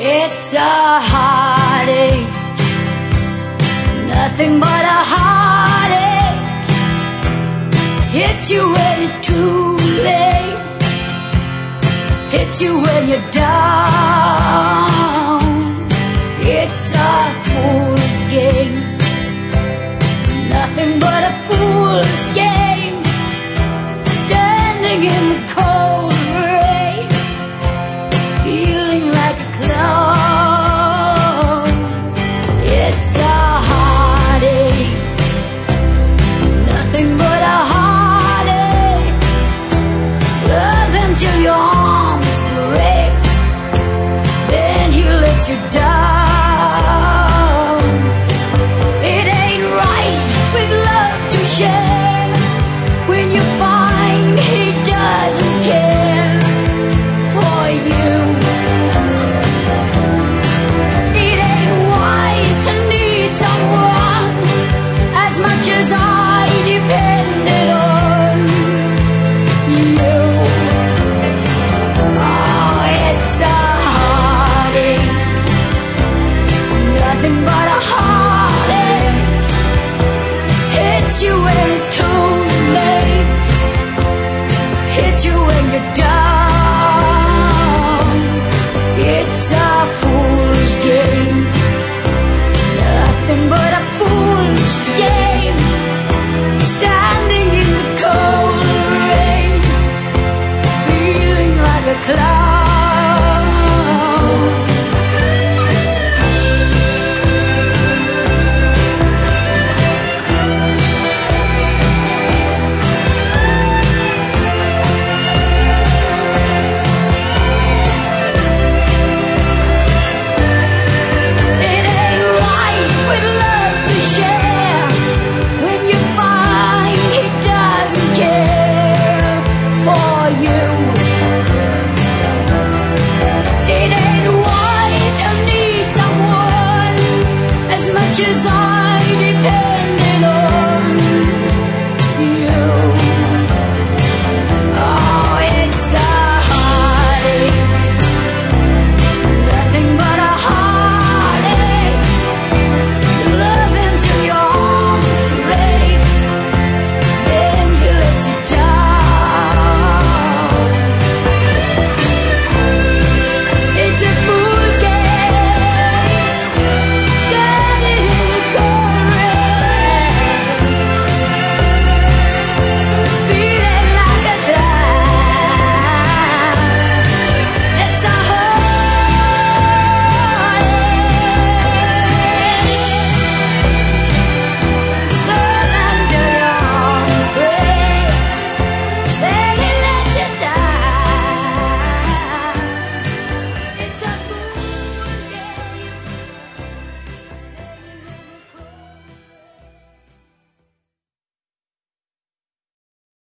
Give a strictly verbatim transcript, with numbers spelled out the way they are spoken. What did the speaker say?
It's a heartache, nothing but a heartache. Hits you when it's too late, hits you when you're down. It's a fool's game, nothing but a fool's game. Standing in the cold rain, feeling like a clown. It's a heartache, nothing but a heartache. Love until your arms break, then he lets you down. It ain't right with love to share when you find he doesn't care for you. It ain't wise to need someone as much as I depended on you. Oh, it's a heartache, nothing but a heartache. Hits you when it's too late, hits you when you're down. It's a fool's game, nothing but a fool's game. Standing in the cold rain, feeling like a clown. It ain't right with love to share when you find he doesn't care for you. It ain't wise to need someone as much as I